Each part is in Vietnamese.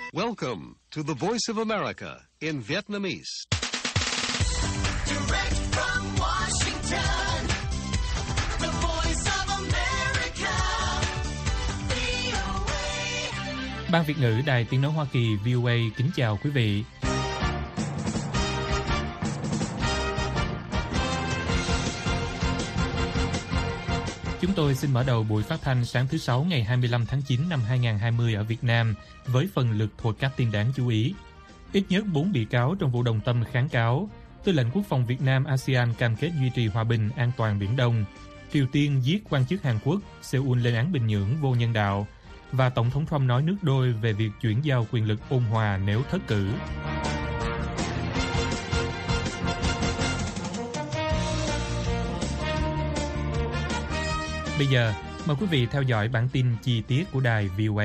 Welcome to the Voice of America in Vietnamese. Direct from Washington, the Voice of America, VOA. Ban Việt ngữ Đài Tiếng nói Hoa Kỳ VOA kính chào quý vị. Chúng tôi xin mở đầu buổi phát thanh sáng thứ Sáu ngày 25 tháng 9 năm 2020 ở Việt Nam với phần lược thuộc các tin đáng chú ý. Ít nhất 4 bị cáo trong vụ đồng tâm kháng cáo. Tư lệnh Quốc phòng Việt Nam ASEAN cam kết duy trì hòa bình an toàn Biển Đông. Triều Tiên giết quan chức Hàn Quốc, Seoul lên án Bình Nhưỡng vô nhân đạo. Và Tổng thống Trump nói nước đôi về việc chuyển giao quyền lực ôn hòa nếu thất cử. Bây giờ, mời quý vị theo dõi bản tin chi tiết của đài VOA.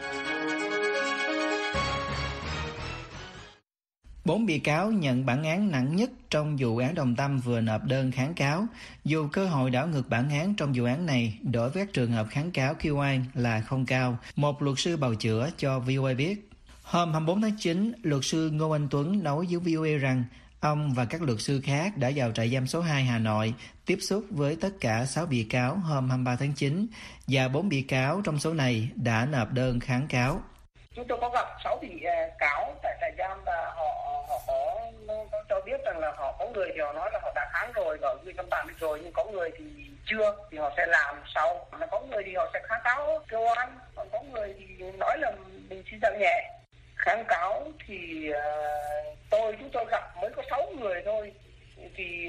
4 bị cáo nhận bản án nặng nhất trong vụ án đồng tâm vừa nộp đơn kháng cáo, dù cơ hội đảo ngược bản án trong vụ án này đối với các trường hợp kháng cáo kêu oan là không cao, một luật sư bào chữa cho VOA biết. Hôm 24 tháng 9, luật sư Ngô Anh Tuấn nói với VOA rằng ông và các luật sư khác đã vào trại giam số 2 Hà Nội tiếp xúc với tất cả 6 bị cáo hôm 23 tháng 9 và 4 bị cáo trong số này đã nộp đơn kháng cáo. Chúng tôi có gặp 6 bị cáo tại trại giam và họ có cho biết rằng là họ có người thì họ nói là họ đã kháng rồi, ở gửi văn bản rồi, nhưng có người thì chưa, thì họ sẽ làm sau. Mà có người thì họ sẽ kháng cáo kêu oan, còn có người thì nói là mình xin giảm nhẹ. Kháng cáo thì chúng tôi gặp mới có 6 người thôi. Thì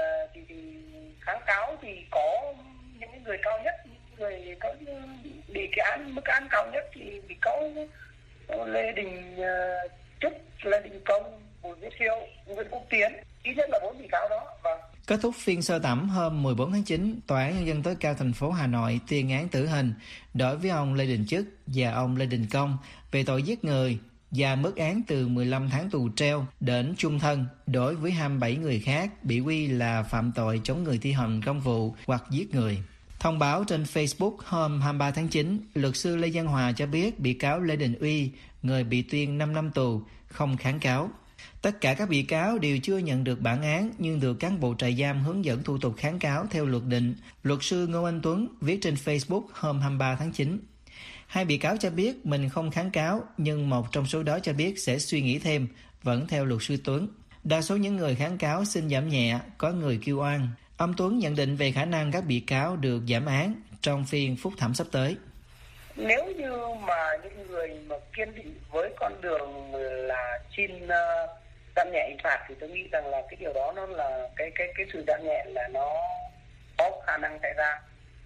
kháng cáo thì có những người cao nhất, người có bị cái án mức án cao nhất thì bị cáo Lê Đình Trúc, Lê Đình Công, Bùi Viết Hiếu, Nguyễn Quốc Tiến, ít nhất là 4 bị cáo đó. Vâng. Kết thúc phiên sơ thẩm hôm 14 tháng 9, Tòa án Nhân dân tối cao thành phố Hà Nội tuyên án tử hình đối với ông Lê Đình Trức và ông Lê Đình Công về tội giết người và mức án từ 15 tháng tù treo đến chung thân đối với 27 người khác bị quy là phạm tội chống người thi hành công vụ hoặc giết người. Thông báo trên Facebook hôm 23 tháng 9, luật sư Lê Văn Hòa cho biết bị cáo Lê Đình Uy, người bị tuyên 5 năm tù, không kháng cáo. Tất cả các bị cáo đều chưa nhận được bản án nhưng được cán bộ trại giam hướng dẫn thủ tục kháng cáo theo luật định, luật sư Ngô Anh Tuấn viết trên Facebook hôm 23 tháng 9. 2 bị cáo cho biết mình không kháng cáo, nhưng một trong số đó cho biết sẽ suy nghĩ thêm, vẫn theo luật sư Tuấn. Đa số những người kháng cáo xin giảm nhẹ, có người kêu oan. Ông Tuấn nhận định về khả năng các bị cáo được giảm án trong phiên phúc thẩm sắp tới. Nếu như mà những người mà kiên định với con đường là xin giảm nhẹ hình phạt thì tôi nghĩ rằng là cái điều đó nó là cái sự giảm nhẹ là nó có khả năng xảy ra.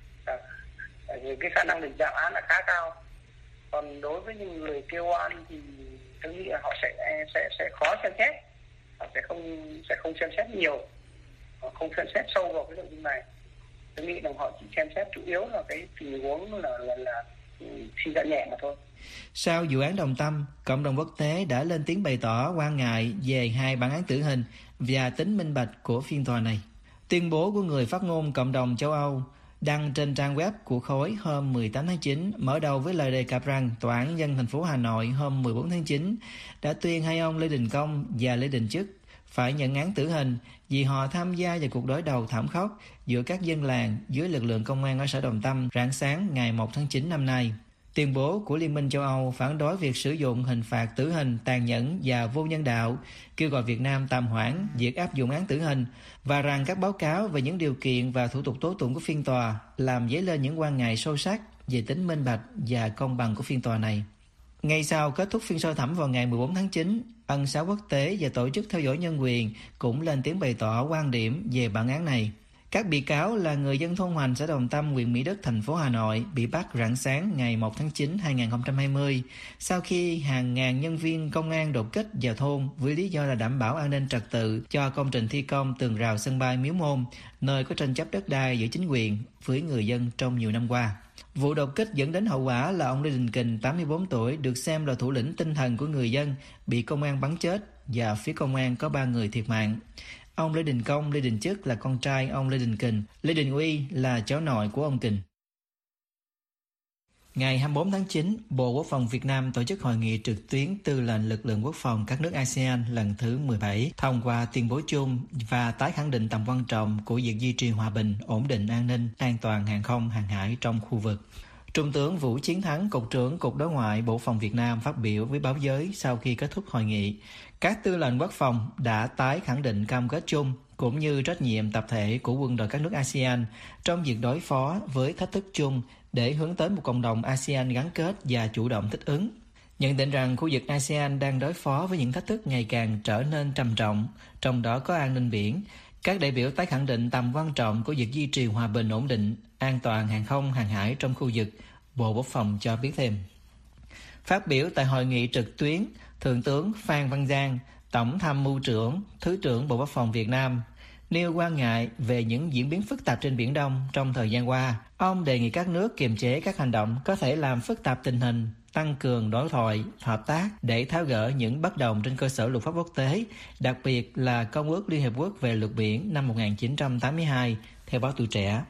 Cái khả năng được giảm án là khá cao. Còn đối với những người kêu oan thì tôi nghĩ là họ sẽ khó xem xét, họ sẽ không xem xét nhiều, họ không xem xét sâu vào cái nội dung này. Tôi nghĩ rằng họ chỉ xem xét chủ yếu là cái tình huống là xin giảm nhẹ mà thôi. Sau vụ án đồng tâm, cộng đồng quốc tế đã lên tiếng bày tỏ quan ngại về 2 bản án tử hình và tính minh bạch của phiên tòa này. Tuyên bố của người phát ngôn cộng đồng châu Âu đăng trên trang web của khối hôm 18 tháng 9 mở đầu với lời đề cập rằng Tòa án Nhân dân thành phố Hà Nội hôm 14 tháng 9 đã tuyên 2 ông Lê Đình Công và Lê Đình Trức phải nhận án tử hình vì họ tham gia vào cuộc đối đầu thảm khốc giữa các dân làng với lực lượng công an ở xã Đồng Tâm rạng sáng ngày 1 tháng 9 năm nay. Tuyên bố của Liên minh châu Âu phản đối việc sử dụng hình phạt tử hình tàn nhẫn và vô nhân đạo, kêu gọi Việt Nam tạm hoãn việc áp dụng án tử hình và rằng các báo cáo về những điều kiện và thủ tục tố tụng của phiên tòa làm dấy lên những quan ngại sâu sắc về tính minh bạch và công bằng của phiên tòa này. Ngay sau kết thúc phiên sơ thẩm vào ngày 14 tháng 9, Ân xá quốc tế và tổ chức theo dõi nhân quyền cũng lên tiếng bày tỏ quan điểm về bản án này. Các bị cáo là người dân thôn Hoành, xã Đồng Tâm, huyện Mỹ Đức, thành phố Hà Nội bị bắt rạng sáng ngày 1 tháng 9, 2020 sau khi hàng ngàn nhân viên công an đột kích vào thôn với lý do là đảm bảo an ninh trật tự cho công trình thi công tường rào sân bay Miếu Môn, nơi có tranh chấp đất đai giữa chính quyền với người dân trong nhiều năm qua. Vụ đột kích dẫn đến hậu quả là ông Lê Đình Kình, 84 tuổi, được xem là thủ lĩnh tinh thần của người dân, bị công an bắn chết và phía công an có 3 người thiệt mạng. Ông Lê Đình Công, Lê Đình Trức là con trai ông Lê Đình Kình, Lê Đình Uy là cháu nội của ông Kình. Ngày 24 tháng 9, Bộ Quốc phòng Việt Nam tổ chức hội nghị trực tuyến tư lệnh lực lượng quốc phòng các nước ASEAN lần thứ 17, thông qua tuyên bố chung và tái khẳng định tầm quan trọng của việc duy trì hòa bình, ổn định an ninh, an toàn hàng không, hàng hải trong khu vực. Trung tướng Vũ Chiến Thắng, Cục trưởng Cục Đối ngoại Bộ Quốc phòng Việt Nam phát biểu với báo giới sau khi kết thúc hội nghị. Các tư lệnh quốc phòng đã tái khẳng định cam kết chung cũng như trách nhiệm tập thể của quân đội các nước ASEAN trong việc đối phó với thách thức chung để hướng tới một cộng đồng ASEAN gắn kết và chủ động thích ứng. Nhận định rằng khu vực ASEAN đang đối phó với những thách thức ngày càng trở nên trầm trọng, trong đó có an ninh biển. Các đại biểu tái khẳng định tầm quan trọng của việc duy trì hòa bình, ổn định, an toàn hàng không, hàng hải trong khu vực. Bộ Quốc phòng cho biết thêm. Phát biểu tại hội nghị trực tuyến, Thượng tướng Phan Văn Giang, Tổng tham mưu trưởng, Thứ trưởng Bộ Quốc phòng Việt Nam, nêu quan ngại về những diễn biến phức tạp trên Biển Đông trong thời gian qua. Ông đề nghị các nước kiềm chế các hành động có thể làm phức tạp tình hình, tăng cường đối thoại, hợp tác để tháo gỡ những bất đồng trên cơ sở luật pháp quốc tế, đặc biệt là Công ước Liên Hợp Quốc về luật biển năm 1982, theo báo Tuổi Trẻ.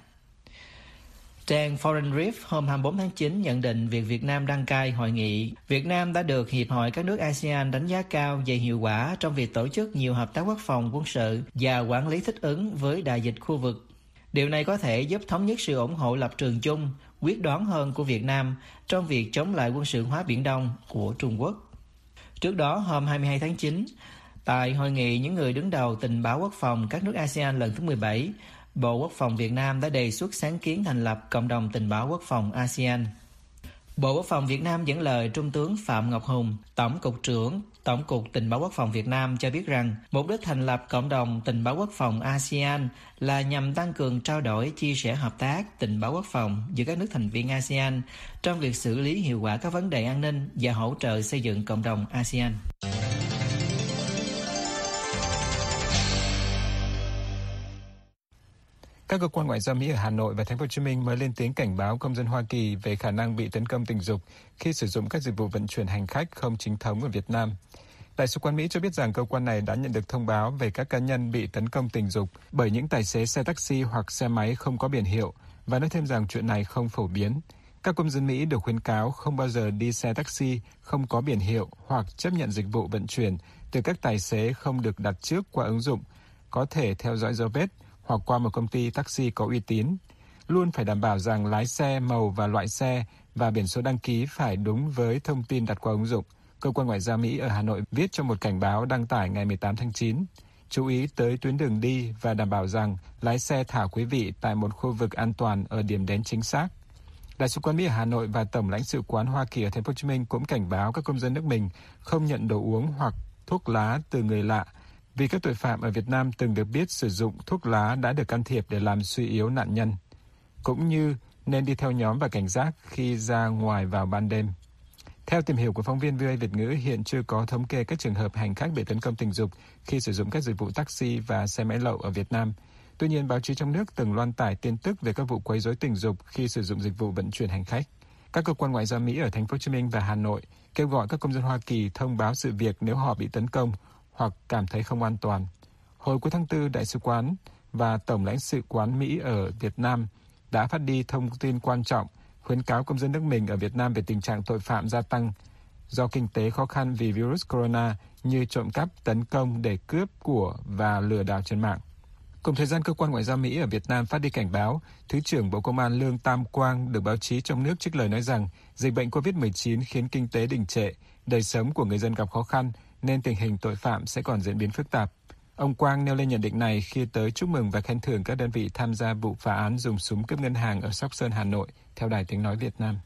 Trang Foreign Brief hôm 24 tháng 9 nhận định việc Việt Nam đăng cai hội nghị. Việt Nam đã được Hiệp hội các nước ASEAN đánh giá cao về hiệu quả trong việc tổ chức nhiều hợp tác quốc phòng quân sự và quản lý thích ứng với đại dịch khu vực. Điều này có thể giúp thống nhất sự ủng hộ lập trường chung, quyết đoán hơn của Việt Nam trong việc chống lại quân sự hóa Biển Đông của Trung Quốc. Trước đó, hôm 22 tháng 9, tại hội nghị những người đứng đầu tình báo quốc phòng các nước ASEAN lần thứ 17, Bộ Quốc phòng Việt Nam đã đề xuất sáng kiến thành lập Cộng đồng Tình báo Quốc phòng ASEAN. Bộ Quốc phòng Việt Nam dẫn lời Trung tướng Phạm Ngọc Hùng, Tổng cục trưởng Tổng cục Tình báo Quốc phòng Việt Nam cho biết rằng mục đích thành lập Cộng đồng Tình báo Quốc phòng ASEAN là nhằm tăng cường trao đổi, chia sẻ hợp tác tình báo quốc phòng giữa các nước thành viên ASEAN trong việc xử lý hiệu quả các vấn đề an ninh và hỗ trợ xây dựng cộng đồng ASEAN. Các cơ quan ngoại giao Mỹ ở Hà Nội và Thành phố Hồ Chí Minh mới lên tiếng cảnh báo công dân Hoa Kỳ về khả năng bị tấn công tình dục khi sử dụng các dịch vụ vận chuyển hành khách không chính thống ở Việt Nam. Đại sứ quán Mỹ cho biết rằng cơ quan này đã nhận được thông báo về các cá nhân bị tấn công tình dục bởi những tài xế xe taxi hoặc xe máy không có biển hiệu và nói thêm rằng chuyện này không phổ biến. Các công dân Mỹ được khuyến cáo không bao giờ đi xe taxi không có biển hiệu hoặc chấp nhận dịch vụ vận chuyển từ các tài xế không được đặt trước qua ứng dụng, có thể theo dõi dấu vết hoặc qua một công ty taxi có uy tín. Luôn phải đảm bảo rằng lái xe, màu và loại xe và biển số đăng ký phải đúng với thông tin đặt qua ứng dụng. Cơ quan Ngoại giao Mỹ ở Hà Nội viết trong một cảnh báo đăng tải ngày 18 tháng 9. Chú ý tới tuyến đường đi và đảm bảo rằng lái xe thả quý vị tại một khu vực an toàn ở điểm đến chính xác. Đại sứ quán Mỹ ở Hà Nội và Tổng lãnh sự quán Hoa Kỳ ở Thành phố Hồ Chí Minh cũng cảnh báo các công dân nước mình không nhận đồ uống hoặc thuốc lá từ người lạ, vì các tội phạm ở Việt Nam từng được biết sử dụng thuốc lá đã được can thiệp để làm suy yếu nạn nhân, cũng như nên đi theo nhóm và cảnh giác khi ra ngoài vào ban đêm. Theo tìm hiểu của phóng viên VOA Việt ngữ, hiện chưa có thống kê các trường hợp hành khách bị tấn công tình dục khi sử dụng các dịch vụ taxi và xe máy lậu ở Việt Nam. Tuy nhiên, báo chí trong nước từng loan tải tin tức về các vụ quấy rối tình dục khi sử dụng dịch vụ vận chuyển hành khách. Các cơ quan ngoại giao Mỹ ở Thành phố Hồ Chí Minh và Hà Nội kêu gọi các công dân Hoa Kỳ thông báo sự việc nếu họ bị tấn công hoặc cảm thấy không an toàn. Hồi cuối tháng 4, Đại sứ quán và Tổng lãnh sự quán Mỹ ở Việt Nam đã phát đi thông tin quan trọng khuyến cáo công dân nước mình ở Việt Nam về tình trạng tội phạm gia tăng do kinh tế khó khăn vì virus corona như trộm cắp, tấn công để cướp của và lừa đảo trên mạng. Cùng thời gian, cơ quan ngoại giao Mỹ ở Việt Nam phát đi cảnh báo, Thứ trưởng Bộ Công an Lương Tam Quang được báo chí trong nước trích lời nói rằng dịch bệnh COVID-19 khiến kinh tế đình trệ, đời sống của người dân gặp khó khăn nên tình hình tội phạm sẽ còn diễn biến phức tạp. Ông Quang nêu lên nhận định này khi tới chúc mừng và khen thưởng các đơn vị tham gia vụ phá án dùng súng cướp ngân hàng ở Sóc Sơn, Hà Nội, theo Đài Tiếng Nói Việt Nam.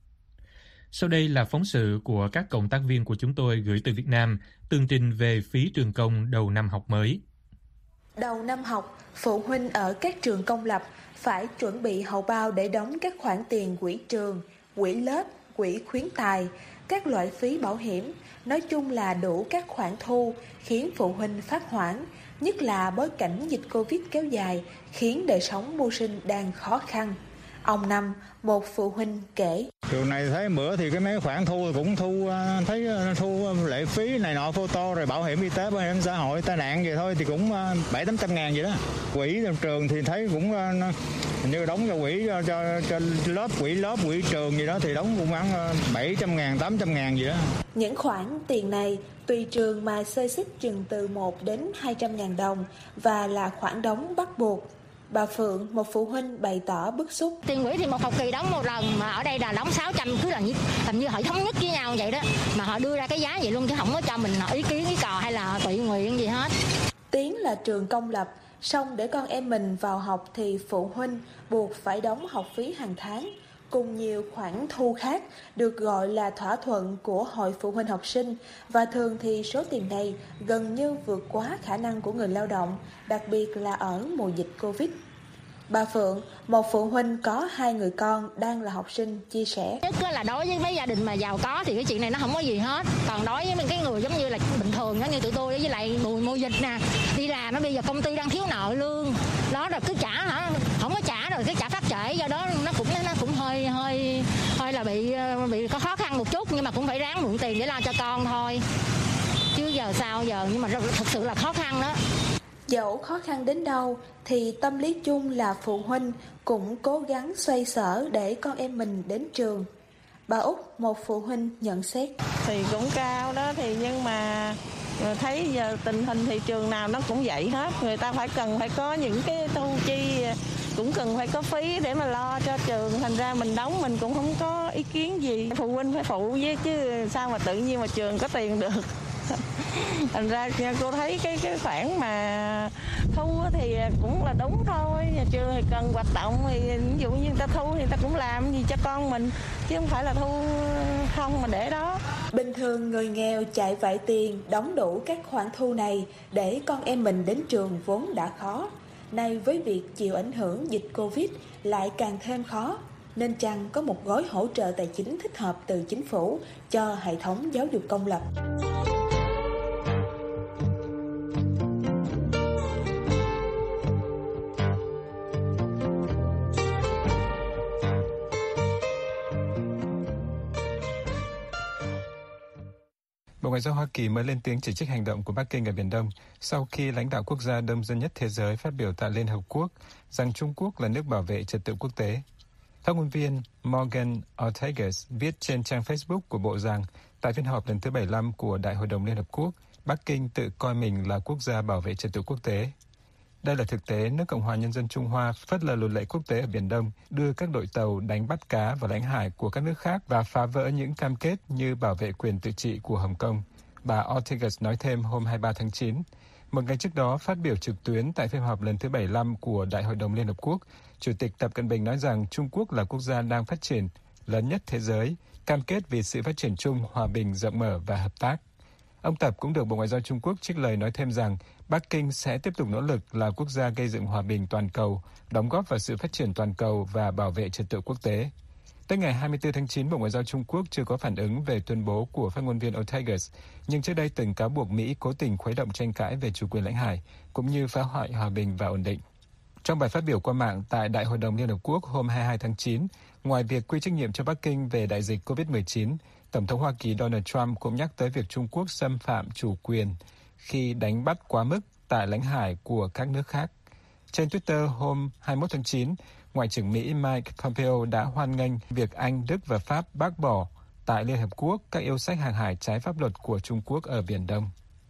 Sau đây là phóng sự của các cộng tác viên của chúng tôi gửi từ Việt Nam, tường trình về phí trường công đầu năm học mới. Đầu năm học, phụ huynh ở các trường công lập phải chuẩn bị hầu bao để đóng các khoản tiền quỹ trường, quỹ lớp, quỹ khuyến tài, các loại phí bảo hiểm, nói chung là đủ các khoản thu khiến phụ huynh phát hoảng, nhất là bối cảnh dịch Covid kéo dài khiến đời sống mưu sinh đang khó khăn. Ông Năm, một phụ huynh kể. Trường này thấy bữa thì cái mấy khoản thu cũng thấy thu lệ phí này nọ, photo rồi bảo hiểm y tế, bảo hiểm xã hội, tai nạn vậy thôi thì cũng 700-800 ngàn vậy đó. Quỹ trường thì thấy cũng như đóng cho quỹ cho lớp, quỹ trường gì đó thì đóng cũng khoảng 700 ngàn, 800 ngàn gì đó. Những khoản tiền này tùy trường mà xơi xích chừng từ 1 đến 200 ngàn đồng và là khoản đóng bắt buộc. Bà Phượng, một phụ huynh bày tỏ bức xúc. Tiền quỹ thì một học kỳ đóng một lần, mà ở đây là đóng 600, cứ là hình như họ thống nhất với nhau vậy đó. Mà họ đưa ra cái giá vậy luôn chứ không có cho mình ý kiến ý cò hay là tự nguyện gì hết. Tiến là trường công lập, song để con em mình vào học thì phụ huynh buộc phải đóng học phí hàng tháng, cùng nhiều khoản thu khác được gọi là thỏa thuận của hội phụ huynh học sinh, và thường thì số tiền này gần như vượt quá khả năng của người lao động, đặc biệt là ở mùa dịch Covid. Bà Phượng, một phụ huynh có 2 người con đang là học sinh, chia sẻ. Nhất là đối với mấy gia đình mà giàu có thì cái chuyện này nó không có gì hết. Còn đối với những cái người giống như là bình thường giống như tụi tôi với lại mùa dịch nè, đi làm nó bây giờ công ty đang thiếu nợ lương, đó rồi cứ trả hả, không có trả rồi cái trả phát trễ, do đó nó cũng hơi là bị có khó khăn một chút, nhưng mà cũng phải ráng mượn tiền để lo cho con thôi. Chứ giờ sao giờ, nhưng mà thật sự là khó khăn đó. Dẫu khó khăn đến đâu thì tâm lý chung là phụ huynh cũng cố gắng xoay sở để con em mình đến trường. Bà Út, một phụ huynh nhận xét. Thì cũng cao đó, thì nhưng mà thấy giờ tình hình thị trường nào nó cũng vậy hết. Người ta cần phải có những cái thu chi, cũng cần phải có phí để mà lo cho trường. Thành ra mình đóng mình cũng không có ý kiến gì. Phụ huynh phải phụ với chứ sao mà tự nhiên mà trường có tiền được. Thành ra cô thấy cái khoản mà thu thì cũng là đúng thôi. Nhà trường thì cần hoạt động thì ví dụ như người ta thu thì người ta cũng làm gì cho con mình, chứ không phải là thu không mà để đó. Bình thường người nghèo chạy vạy tiền đóng đủ các khoản thu này để con em mình đến trường vốn đã khó. Nay với việc chịu ảnh hưởng dịch Covid lại càng thêm khó, nên chăng có một gói hỗ trợ tài chính thích hợp từ chính phủ cho hệ thống giáo dục công lập. Bộ Ngoại giao Hoa Kỳ mới lên tiếng chỉ trích hành động của Bắc Kinh ở Biển Đông sau khi lãnh đạo quốc gia đông dân nhất thế giới phát biểu tại Liên Hợp Quốc rằng Trung Quốc là nước bảo vệ trật tự quốc tế. Phát ngôn viên Morgan Ortagus viết trên trang Facebook của Bộ rằng tại phiên họp lần thứ 75 của Đại hội đồng Liên Hợp Quốc, Bắc Kinh tự coi mình là quốc gia bảo vệ trật tự quốc tế. Đây là thực tế nước Cộng hòa Nhân dân Trung Hoa phớt lờ luật lệ quốc tế ở Biển Đông, đưa các đội tàu đánh bắt cá vào lãnh hải của các nước khác và phá vỡ những cam kết như bảo vệ quyền tự trị của Hồng Kông. Bà Ortagus nói thêm hôm 23 tháng 9. Một ngày trước đó, phát biểu trực tuyến tại phiên họp lần thứ 75 của Đại hội đồng Liên Hợp Quốc, Chủ tịch Tập Cận Bình nói rằng Trung Quốc là quốc gia đang phát triển, lớn nhất thế giới, cam kết vì sự phát triển chung, hòa bình, rộng mở và hợp tác. Ông Tập cũng được Bộ Ngoại giao Trung Quốc trích lời nói thêm rằng Bắc Kinh sẽ tiếp tục nỗ lực là quốc gia gây dựng hòa bình toàn cầu, đóng góp vào sự phát triển toàn cầu và bảo vệ trật tự quốc tế. Tới ngày 24 tháng 9, Bộ Ngoại giao Trung Quốc chưa có phản ứng về tuyên bố của phát ngôn viên Ortagus, nhưng trước đây từng cáo buộc Mỹ cố tình khuấy động tranh cãi về chủ quyền lãnh hải, cũng như phá hoại hòa bình và ổn định. Trong bài phát biểu qua mạng tại Đại hội đồng Liên Hợp Quốc hôm 22 tháng 9, ngoài việc quy trách nhiệm cho Bắc Kinh về đại dịch COVID-19, Tổng thống Hoa Kỳ Donald Trump cũng nhắc tới việc Trung Quốc xâm phạm chủ quyền khi đánh bắt quá mức tại lãnh hải của các nước khác. Trên Twitter hôm 21 tháng 9, Ngoại trưởng Mỹ Mike Pompeo đã hoan nghênh việc Anh, Đức và Pháp bác bỏ tại Liên Hợp Quốc các yêu sách hàng hải trái pháp luật của Trung Quốc ở Biển Đông.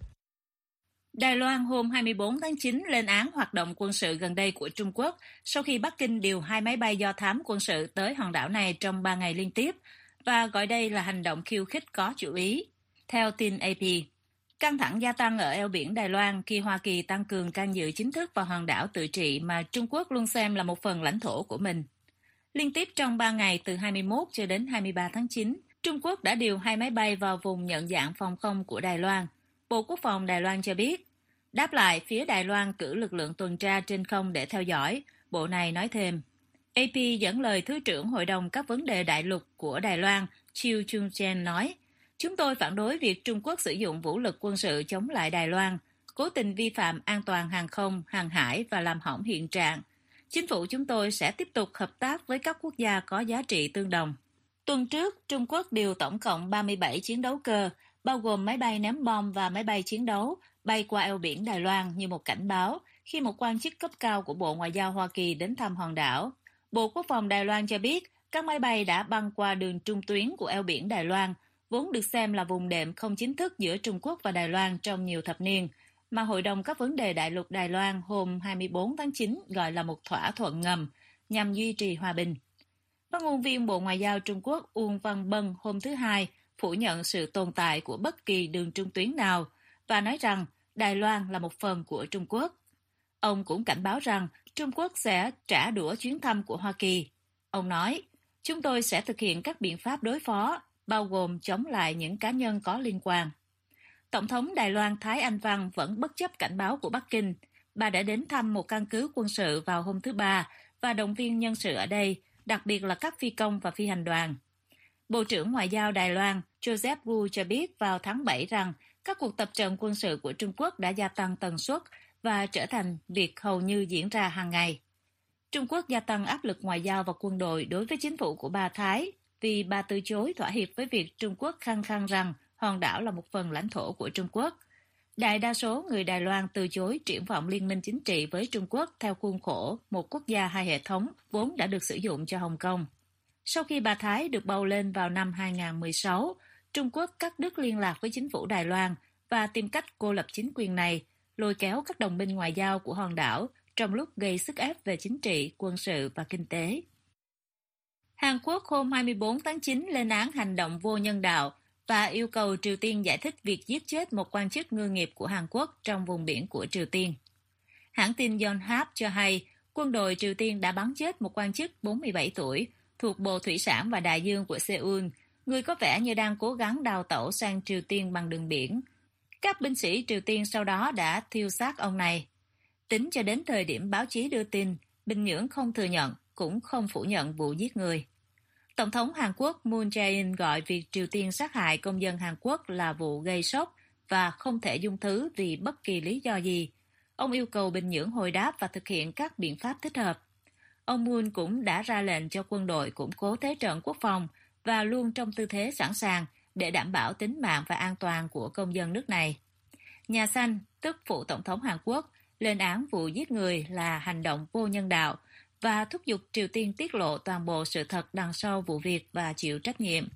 Đài Loan hôm 24 tháng 9 lên án hoạt động quân sự gần đây của Trung Quốc sau khi Bắc Kinh điều 2 máy bay do thám quân sự tới hòn đảo này trong 3 ngày liên tiếp và gọi đây là hành động khiêu khích có chủ ý. Theo tin AP, căng thẳng gia tăng ở eo biển Đài Loan khi Hoa Kỳ tăng cường can dự chính thức vào hòn đảo tự trị mà Trung Quốc luôn xem là một phần lãnh thổ của mình. Liên tiếp trong 3 ngày từ 21 cho đến 23 tháng 9, Trung Quốc đã điều 2 máy bay vào vùng nhận dạng phòng không của Đài Loan. Bộ Quốc phòng Đài Loan cho biết, đáp lại phía Đài Loan cử lực lượng tuần tra trên không để theo dõi, bộ này nói thêm. AP dẫn lời Thứ trưởng Hội đồng các vấn đề đại lục của Đài Loan, Chiu Chung-chen nói, chúng tôi phản đối việc Trung Quốc sử dụng vũ lực quân sự chống lại Đài Loan, cố tình vi phạm an toàn hàng không, hàng hải và làm hỏng hiện trạng. chính phủ chúng tôi sẽ tiếp tục hợp tác với các quốc gia có giá trị tương đồng. Tuần trước, Trung Quốc điều tổng cộng 37 chiến đấu cơ, bao gồm máy bay ném bom và máy bay chiến đấu, bay qua eo biển Đài Loan như một cảnh báo khi một quan chức cấp cao của Bộ Ngoại giao Hoa Kỳ đến thăm hòn đảo. Bộ Quốc phòng Đài Loan cho biết các máy bay đã băng qua đường trung tuyến của eo biển Đài Loan, vốn được xem là vùng đệm không chính thức giữa Trung Quốc và Đài Loan trong nhiều thập niên, mà Hội đồng các vấn đề đại lục Đài Loan hôm 24 tháng 9 gọi là một thỏa thuận ngầm nhằm duy trì hòa bình. Phát ngôn viên Bộ Ngoại giao Trung Quốc Uông Văn Bân hôm thứ Hai phủ nhận sự tồn tại của bất kỳ đường trung tuyến nào và nói rằng Đài Loan là một phần của Trung Quốc. Ông cũng cảnh báo rằng Trung Quốc sẽ trả đũa chuyến thăm của Hoa Kỳ. Ông nói, chúng tôi sẽ thực hiện các biện pháp đối phó, bao gồm chống lại những cá nhân có liên quan. Tổng thống Đài Loan Thái Anh Văn vẫn bất chấp cảnh báo của Bắc Kinh. Bà đã đến thăm một căn cứ quân sự vào hôm thứ Ba và động viên nhân sự ở đây, đặc biệt là các phi công và phi hành đoàn. Bộ trưởng Ngoại giao Đài Loan Joseph Wu cho biết vào tháng 7 rằng các cuộc tập trận quân sự của Trung Quốc đã gia tăng tần suất và trở thành việc hầu như diễn ra hàng ngày. Trung Quốc gia tăng áp lực ngoại giao và quân đội đối với chính phủ của bà Thái vì bà từ chối thỏa hiệp với việc Trung Quốc khăng khăng rằng hòn đảo là một phần lãnh thổ của Trung Quốc. Đại đa số người Đài Loan từ chối triển vọng liên minh chính trị với Trung Quốc theo khuôn khổ một quốc gia hai hệ thống vốn đã được sử dụng cho Hồng Kông. Sau khi bà Thái được bầu lên vào năm 2016, Trung Quốc cắt đứt liên lạc với chính phủ Đài Loan và tìm cách cô lập chính quyền này, lôi kéo các đồng minh ngoại giao của hòn đảo trong lúc gây sức ép về chính trị, quân sự và kinh tế. Hàn Quốc hôm 24 tháng 9 lên án hành động vô nhân đạo và yêu cầu Triều Tiên giải thích việc giết chết một quan chức ngư nghiệp của Hàn Quốc trong vùng biển của Triều Tiên. Hãng tin Yonhap cho hay quân đội Triều Tiên đã bắn chết một quan chức 47 tuổi thuộc Bộ Thủy sản và Đại dương của Seoul, người có vẻ như đang cố gắng đào tẩu sang Triều Tiên bằng đường biển. Các binh sĩ Triều Tiên sau đó đã thiêu xác ông này. Tính cho đến thời điểm báo chí đưa tin, Bình Nhưỡng không thừa nhận cũng không phủ nhận vụ giết người. Tổng thống Hàn Quốc Moon Jae-in gọi việc Triều Tiên sát hại công dân Hàn Quốc là vụ gây sốc và không thể dung thứ vì bất kỳ lý do gì. Ông yêu cầu Bình Nhưỡng hồi đáp và thực hiện các biện pháp thích hợp. Ông Moon cũng đã ra lệnh cho quân đội củng cố thế trận quốc phòng và luôn trong tư thế sẵn sàng để đảm bảo tính mạng và an toàn của công dân nước này. Nhà Xanh, tức phụ tổng thống Hàn Quốc, lên án vụ giết người là hành động vô nhân đạo và thúc giục Triều Tiên tiết lộ toàn bộ sự thật đằng sau vụ việc và chịu trách nhiệm.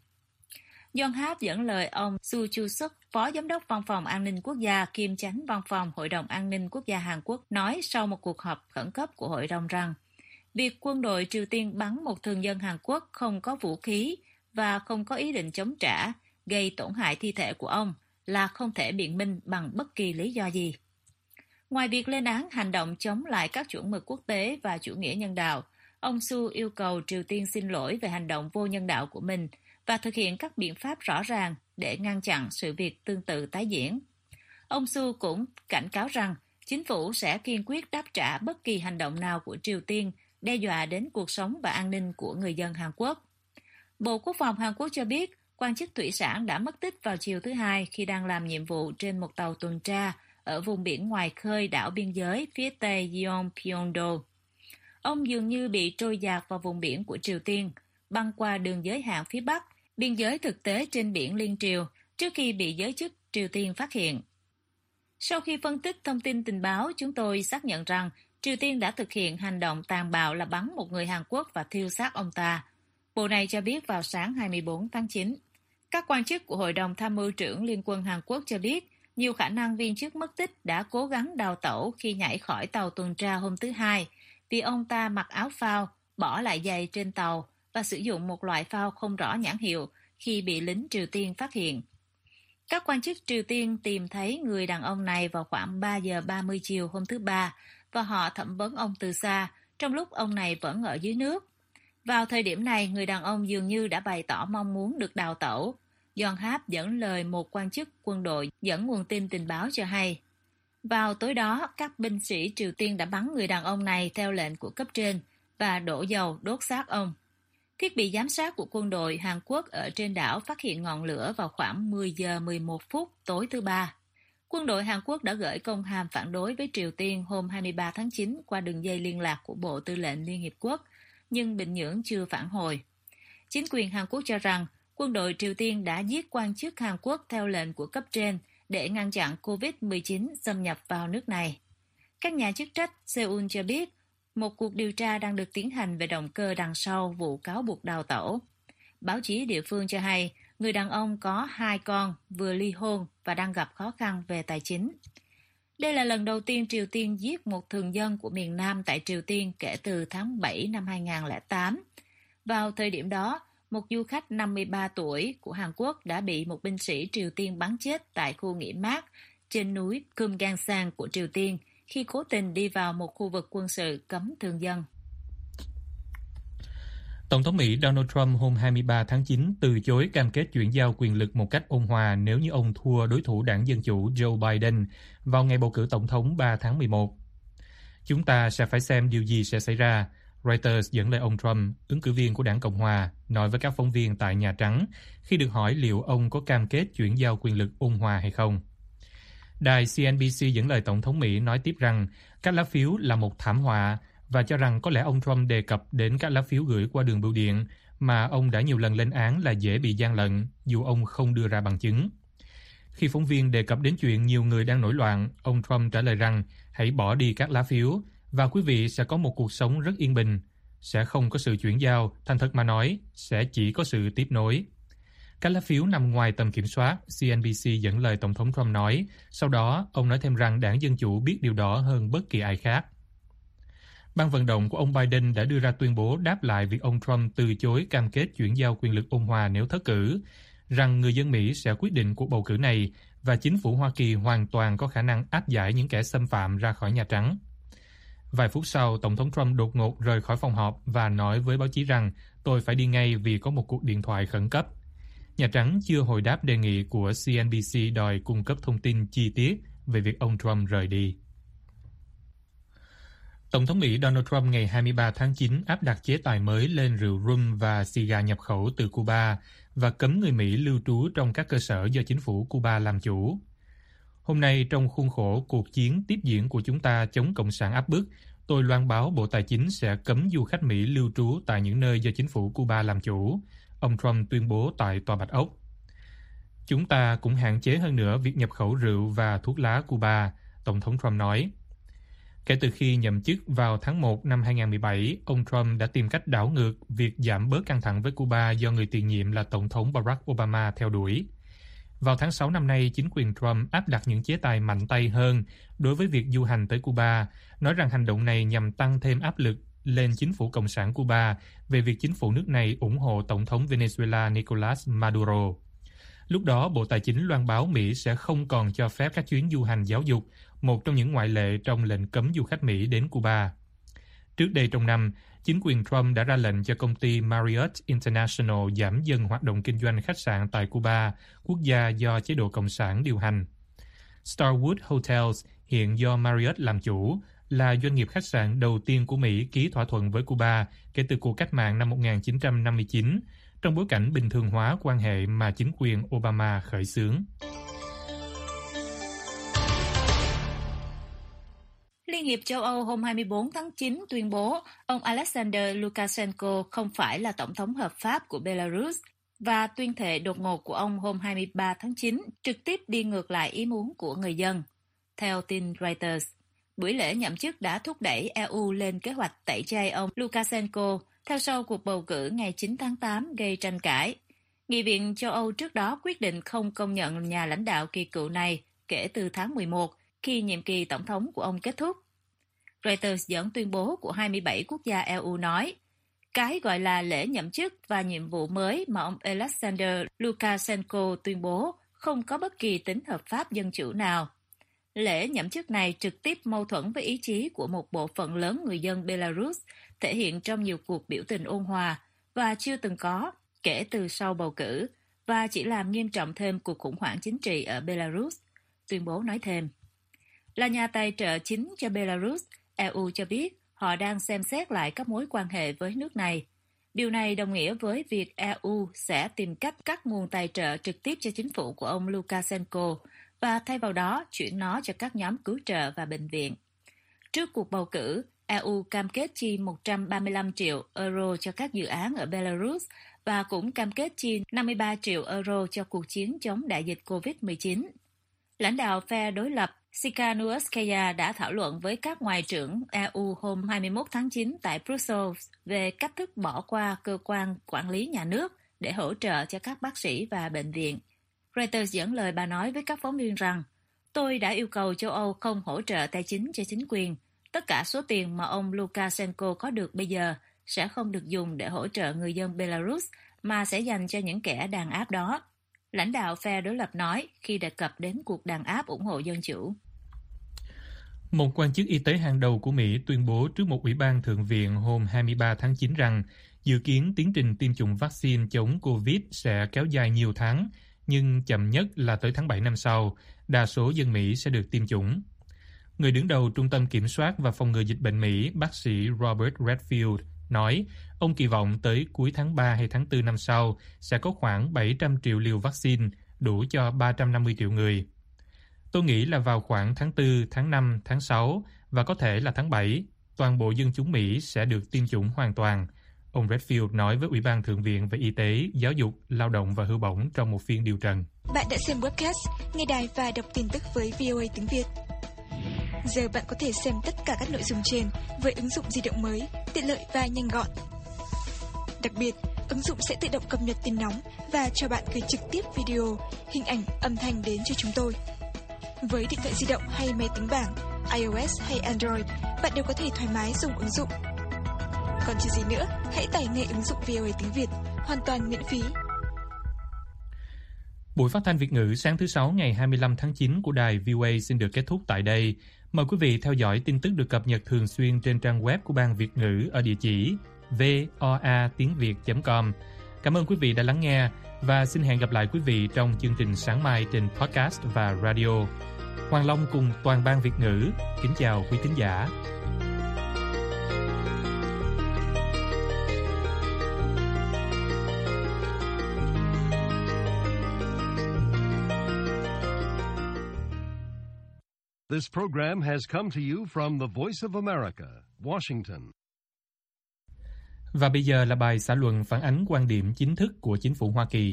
Yonhap dẫn lời ông Su Chu-suk, Phó Giám đốc Văn phòng An ninh Quốc gia kiêm chánh Văn phòng Hội đồng An ninh Quốc gia Hàn Quốc nói sau một cuộc họp khẩn cấp của Hội đồng rằng việc quân đội Triều Tiên bắn một thường dân Hàn Quốc không có vũ khí và không có ý định chống trả, gây tổn hại thi thể của ông là không thể biện minh bằng bất kỳ lý do gì. Ngoài việc lên án hành động chống lại các chuẩn mực quốc tế và chủ nghĩa nhân đạo, ông Su yêu cầu Triều Tiên xin lỗi về hành động vô nhân đạo của mình và thực hiện các biện pháp rõ ràng để ngăn chặn sự việc tương tự tái diễn. Ông Su cũng cảnh cáo rằng chính phủ sẽ kiên quyết đáp trả bất kỳ hành động nào của Triều Tiên đe dọa đến cuộc sống và an ninh của người dân Hàn Quốc. Bộ Quốc phòng Hàn Quốc cho biết quan chức thủy sản đã mất tích vào chiều thứ Hai khi đang làm nhiệm vụ trên một tàu tuần tra ở vùng biển ngoài khơi đảo biên giới phía tây Yeonpyeongdo. Ông dường như bị trôi dạt vào vùng biển của Triều Tiên, băng qua đường giới hạn phía Bắc, biên giới thực tế trên biển Liên Triều, trước khi bị giới chức Triều Tiên phát hiện. Sau khi phân tích thông tin tình báo, chúng tôi xác nhận rằng Triều Tiên đã thực hiện hành động tàn bạo là bắn một người Hàn Quốc và thiêu xác ông ta. Bộ này cho biết vào sáng 24 tháng 9. Các quan chức của Hội đồng Tham mưu trưởng Liên quân Hàn Quốc cho biết nhiều khả năng viên chức mất tích đã cố gắng đào tẩu khi nhảy khỏi tàu tuần tra hôm thứ Hai vì ông ta mặc áo phao, bỏ lại giày trên tàu và sử dụng một loại phao không rõ nhãn hiệu khi bị lính Triều Tiên phát hiện. Các quan chức Triều Tiên tìm thấy người đàn ông này vào khoảng 3 giờ 30 chiều hôm thứ Ba và họ thẩm vấn ông từ xa trong lúc ông này vẫn ở dưới nước. Vào thời điểm này, người đàn ông dường như đã bày tỏ mong muốn được đào tẩu. Yonhap dẫn lời một quan chức quân đội dẫn nguồn tin tình báo cho hay. Vào tối đó, các binh sĩ Triều Tiên đã bắn người đàn ông này theo lệnh của cấp trên và đổ dầu đốt xác ông. Thiết bị giám sát của quân đội Hàn Quốc ở trên đảo phát hiện ngọn lửa vào khoảng 10 giờ 11 phút tối thứ Ba. Quân đội Hàn Quốc đã gửi công hàm phản đối với Triều Tiên hôm 23 tháng 9 qua đường dây liên lạc của Bộ Tư lệnh Liên Hiệp Quốc, nhưng Bình Nhưỡng chưa phản hồi. Chính quyền Hàn Quốc cho rằng quân đội Triều Tiên đã giết quan chức Hàn Quốc theo lệnh của cấp trên để ngăn chặn COVID-19 xâm nhập vào nước này. Các nhà chức trách Seoul cho biết một cuộc điều tra đang được tiến hành về động cơ đằng sau vụ cáo buộc đào tẩu. Báo chí địa phương cho hay người đàn ông có 2 con, vừa ly hôn và đang gặp khó khăn về tài chính. Đây là lần đầu tiên Triều Tiên giết một thường dân của miền Nam tại Triều Tiên kể từ tháng 7 năm 2008. Vào thời điểm đó, một du khách 53 tuổi của Hàn Quốc đã bị một binh sĩ Triều Tiên bắn chết tại khu nghỉ mát trên núi Kumgangsan của Triều Tiên khi cố tình đi vào một khu vực quân sự cấm thường dân. Tổng thống Mỹ Donald Trump hôm 23 tháng 9 từ chối cam kết chuyển giao quyền lực một cách ôn hòa nếu như ông thua đối thủ đảng Dân Chủ Joe Biden vào ngày bầu cử tổng thống 3 tháng 11. Chúng ta sẽ phải xem điều gì sẽ xảy ra, Reuters dẫn lời ông Trump, ứng cử viên của đảng Cộng Hòa, nói với các phóng viên tại Nhà Trắng khi được hỏi liệu ông có cam kết chuyển giao quyền lực ôn hòa hay không. Đài CNBC dẫn lời Tổng thống Mỹ nói tiếp rằng các lá phiếu là một thảm họa và cho rằng có lẽ ông Trump đề cập đến các lá phiếu gửi qua đường bưu điện mà ông đã nhiều lần lên án là dễ bị gian lận dù ông không đưa ra bằng chứng. Khi phóng viên đề cập đến chuyện nhiều người đang nổi loạn, ông Trump trả lời rằng hãy bỏ đi các lá phiếu và quý vị sẽ có một cuộc sống rất yên bình. Sẽ không có sự chuyển giao, thành thật mà nói, sẽ chỉ có sự tiếp nối. Các lá phiếu nằm ngoài tầm kiểm soát, CNBC dẫn lời Tổng thống Trump nói. Sau đó, ông nói thêm rằng đảng Dân Chủ biết điều đó hơn bất kỳ ai khác. Ban vận động của ông Biden đã đưa ra tuyên bố đáp lại việc ông Trump từ chối cam kết chuyển giao quyền lực ôn hòa nếu thất cử, rằng người dân Mỹ sẽ quyết định cuộc bầu cử này và chính phủ Hoa Kỳ hoàn toàn có khả năng áp giải những kẻ xâm phạm ra khỏi Nhà Trắng. Vài phút sau, Tổng thống Trump đột ngột rời khỏi phòng họp và nói với báo chí rằng tôi phải đi ngay vì có một cuộc điện thoại khẩn cấp. Nhà Trắng chưa hồi đáp đề nghị của CNBC đòi cung cấp thông tin chi tiết về việc ông Trump rời đi. Tổng thống Mỹ Donald Trump ngày 23 tháng 9 áp đặt chế tài mới lên rượu rum và xì gà nhập khẩu từ Cuba và cấm người Mỹ lưu trú trong các cơ sở do chính phủ Cuba làm chủ. Hôm nay, trong khuôn khổ cuộc chiến tiếp diễn của chúng ta chống Cộng sản áp bức, tôi loan báo Bộ Tài chính sẽ cấm du khách Mỹ lưu trú tại những nơi do chính phủ Cuba làm chủ, ông Trump tuyên bố tại Tòa Bạch Ốc. Chúng ta cũng hạn chế hơn nữa việc nhập khẩu rượu và thuốc lá Cuba, Tổng thống Trump nói. Kể từ khi nhậm chức vào tháng 1 năm 2017, ông Trump đã tìm cách đảo ngược việc giảm bớt căng thẳng với Cuba do người tiền nhiệm là Tổng thống Barack Obama theo đuổi. Vào tháng 6 năm nay, chính quyền Trump áp đặt những chế tài mạnh tay hơn đối với việc du hành tới Cuba, nói rằng hành động này nhằm tăng thêm áp lực lên chính phủ Cộng sản Cuba về việc chính phủ nước này ủng hộ Tổng thống Venezuela Nicolas Maduro. Lúc đó, Bộ Tài chính loan báo Mỹ sẽ không còn cho phép các chuyến du hành giáo dục, một trong những ngoại lệ trong lệnh cấm du khách Mỹ đến Cuba. Trước đây trong năm, chính quyền Trump đã ra lệnh cho công ty Marriott International giảm dần hoạt động kinh doanh khách sạn tại Cuba, quốc gia do chế độ Cộng sản điều hành. Starwood Hotels, hiện do Marriott làm chủ, là doanh nghiệp khách sạn đầu tiên của Mỹ ký thỏa thuận với Cuba kể từ cuộc cách mạng năm 1959, trong bối cảnh bình thường hóa quan hệ mà chính quyền Obama khởi xướng. Liên hiệp châu Âu hôm 24 tháng 9 tuyên bố ông Alexander Lukashenko không phải là tổng thống hợp pháp của Belarus và tuyên thệ đột ngột của ông hôm 23 tháng 9 trực tiếp đi ngược lại ý muốn của người dân. Theo tin Reuters, buổi lễ nhậm chức đã thúc đẩy EU lên kế hoạch tẩy chay ông Lukashenko theo sau cuộc bầu cử ngày 9 tháng 8 gây tranh cãi. Nghị viện châu Âu trước đó quyết định không công nhận nhà lãnh đạo kỳ cựu này kể từ tháng 11 khi nhiệm kỳ tổng thống của ông kết thúc. Reuters dẫn tuyên bố của 27 quốc gia EU nói, cái gọi là lễ nhậm chức và nhiệm vụ mới mà ông Alexander Lukashenko tuyên bố không có bất kỳ tính hợp pháp dân chủ nào. Lễ nhậm chức này trực tiếp mâu thuẫn với ý chí của một bộ phận lớn người dân Belarus, thể hiện trong nhiều cuộc biểu tình ôn hòa và chưa từng có kể từ sau bầu cử, và chỉ làm nghiêm trọng thêm cuộc khủng hoảng chính trị ở Belarus, tuyên bố nói thêm. Là nhà tài trợ chính cho Belarus, EU cho biết họ đang xem xét lại các mối quan hệ với nước này. Điều này đồng nghĩa với việc EU sẽ tìm cách cắt nguồn tài trợ trực tiếp cho chính phủ của ông Lukashenko và thay vào đó chuyển nó cho các nhóm cứu trợ và bệnh viện. Trước cuộc bầu cử, EU cam kết chi 135 triệu euro cho các dự án ở Belarus và cũng cam kết chi 53 triệu euro cho cuộc chiến chống đại dịch COVID-19. Lãnh đạo phe đối lập Tsikhanouskaya đã thảo luận với các ngoại trưởng EU hôm 21 tháng 9 tại Brussels về cách thức bỏ qua cơ quan quản lý nhà nước để hỗ trợ cho các bác sĩ và bệnh viện. Reuters dẫn lời bà nói với các phóng viên rằng, tôi đã yêu cầu châu Âu không hỗ trợ tài chính cho chính quyền. Tất cả số tiền mà ông Lukashenko có được bây giờ sẽ không được dùng để hỗ trợ người dân Belarus, mà sẽ dành cho những kẻ đàn áp đó. Lãnh đạo phe đối lập nói khi đề cập đến cuộc đàn áp ủng hộ dân chủ. Một quan chức y tế hàng đầu của Mỹ tuyên bố trước một ủy ban thượng viện hôm 23 tháng 9 rằng dự kiến tiến trình tiêm chủng vaccine chống COVID sẽ kéo dài nhiều tháng, nhưng chậm nhất là tới tháng 7 năm sau, đa số dân Mỹ sẽ được tiêm chủng. Người đứng đầu Trung tâm Kiểm soát và Phòng ngừa Dịch bệnh Mỹ, bác sĩ Robert Redfield, nói ông kỳ vọng tới cuối tháng 3 hay tháng 4 năm sau sẽ có khoảng 700 triệu liều vaccine, đủ cho 350 triệu người. Tôi nghĩ là vào khoảng tháng 4, tháng 5, tháng 6 và có thể là tháng 7, toàn bộ dân chúng Mỹ sẽ được tiêm chủng hoàn toàn. Ông Redfield nói với Ủy ban Thượng viện về Y tế, Giáo dục, Lao động và Hưu bổng trong một phiên điều trần. Bạn đã xem webcast, nghe đài và đọc tin tức với VOA tiếng Việt. Giờ bạn có thể xem tất cả các nội dung trên với ứng dụng di động mới, tiện lợi và nhanh gọn. Đặc biệt, ứng dụng sẽ tự động cập nhật tin nóng và cho bạn gửi trực tiếp video, hình ảnh, âm thanh đến cho chúng tôi. Với điện thoại di động hay máy tính bảng, iOS hay Android, bạn đều có thể thoải mái dùng ứng dụng. Còn chờ gì nữa, hãy tải ngay ứng dụng VOA tiếng Việt, hoàn toàn miễn phí. Buổi phát thanh Việt ngữ sáng thứ Sáu ngày 25 tháng 9 của đài VOA xin được kết thúc tại đây. Mời quý vị theo dõi tin tức được cập nhật thường xuyên trên trang web của Ban Việt ngữ ở địa chỉ voatiengviet.com. Cảm ơn quý vị đã lắng nghe và xin hẹn gặp lại quý vị trong chương trình sáng mai trên podcast và radio. Hoàng Long cùng toàn Ban Việt ngữ kính chào quý thính giả. This program has come to you from the Voice of America, Washington. Và bây giờ là bài xã luận phản ánh quan điểm chính thức của chính phủ Hoa Kỳ.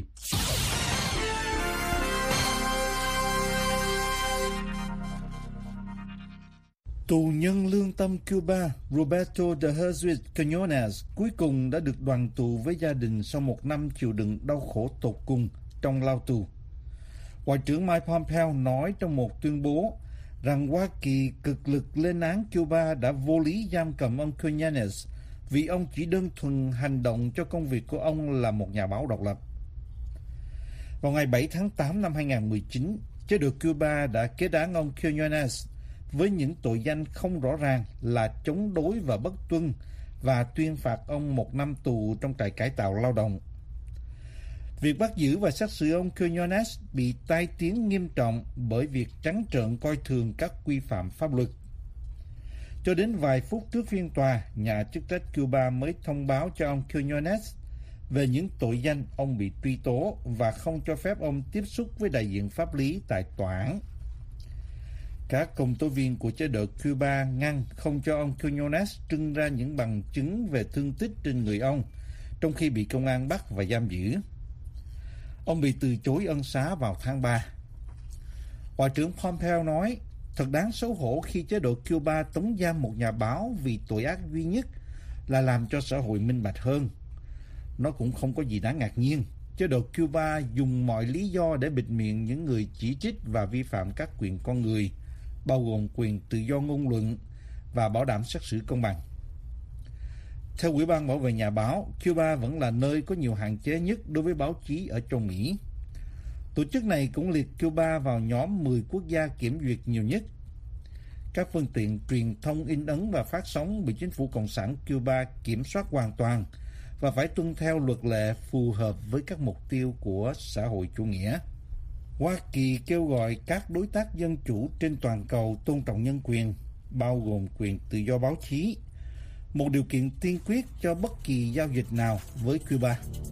Tù nhân lương tâm Cuba Roberto de Jesus Quinones cuối cùng đã được đoàn tù với gia đình sau 1 năm chịu đựng đau khổ tột cùng trong lao tù. Ngoại trưởng Mike Pompeo nói trong một tuyên bố rằng Hoa Kỳ cực lực lên án Cuba đã vô lý giam cầm ông Quinones vì ông chỉ đơn thuần hành động cho công việc của ông là một nhà báo độc lập. Vào ngày 7 tháng 8 năm 2019, chế độ Cuba đã kết án ông Quinones với những tội danh không rõ ràng là chống đối và bất tuân và tuyên phạt ông 1 năm tù trong trại cải tạo lao động. Việc bắt giữ và xét xử ông Quinones bị tai tiếng nghiêm trọng bởi việc trắng trợn coi thường các quy phạm pháp luật. Cho đến vài phút trước phiên tòa, nhà chức trách Cuba mới thông báo cho ông Quinones về những tội danh ông bị truy tố và không cho phép ông tiếp xúc với đại diện pháp lý tại tòa án. Các công tố viên của chế độ Cuba ngăn không cho ông Quinones trưng ra những bằng chứng về thương tích trên người ông, trong khi bị công an bắt và giam giữ. Ông bị từ chối ân xá vào tháng 3. Ngoại trưởng Pompeo nói, thật đáng xấu hổ khi chế độ Cuba tống giam một nhà báo vì tội ác duy nhất là làm cho xã hội minh bạch hơn. Nó cũng không có gì đáng ngạc nhiên. Chế độ Cuba dùng mọi lý do để bịt miệng những người chỉ trích và vi phạm các quyền con người, bao gồm quyền tự do ngôn luận và bảo đảm xét xử công bằng. Theo Ủy ban Bảo vệ Nhà báo, Cuba vẫn là nơi có nhiều hạn chế nhất đối với báo chí ở châu Mỹ. Tổ chức này cũng liệt Cuba vào nhóm 10 quốc gia kiểm duyệt nhiều nhất. Các phương tiện truyền thông in ấn và phát sóng bị chính phủ Cộng sản Cuba kiểm soát hoàn toàn và phải tuân theo luật lệ phù hợp với các mục tiêu của xã hội chủ nghĩa. Hoa Kỳ kêu gọi các đối tác dân chủ trên toàn cầu tôn trọng nhân quyền, bao gồm quyền tự do báo chí, một điều kiện tiên quyết cho bất kỳ giao dịch nào với Cuba.